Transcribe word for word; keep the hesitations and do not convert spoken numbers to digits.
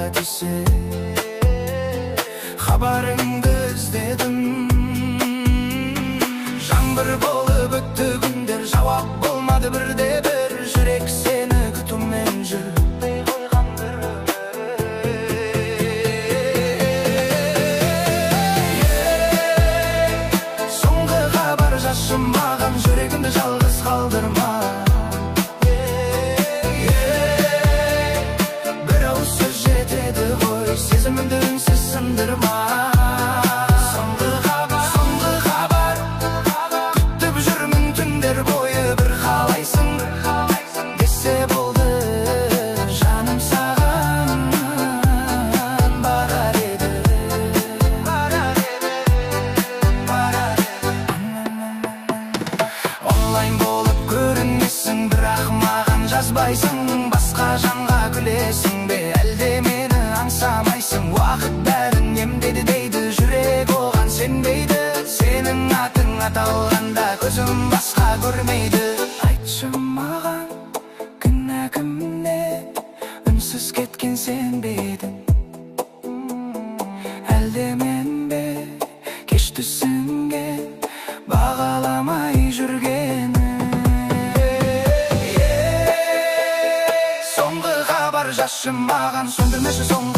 тисе, хабарыңды іздедім. Жаңбыр болып өтті күндер, жауап болмады бірде бір. Жүрек сені күтумен жүрмей қойған бір өмір. Соңғы хабар жашым маған, жүрегімді жалғыз қалдырма. Бір ауыз сөз жетеді ғой, сезімімді үнсіз сындырма. Соңғы хабар, соңғы хабар, күтіп жүрмін түндер бойы. Бір қалайсың десе болды, жаным саған барар еді, барар еді, барар еді. Онлайн болып көрінесің, бірақ маған жазбайсың. Басқа жанға күлесің бе, әлде мені аңсамайсың? Уақыт бәрін емдеді дейді, жүрек оған сенбейді. Сенің атың аталғанда көзім басқа көрмейді. Айтшы маған, кінә кімде? Үнсіз кеткен сен бе едің? Әлде мен бе кеш түсінген, бағаламай жүргенім? Соңғы хабар жашым маған, сөндірмеші соңғы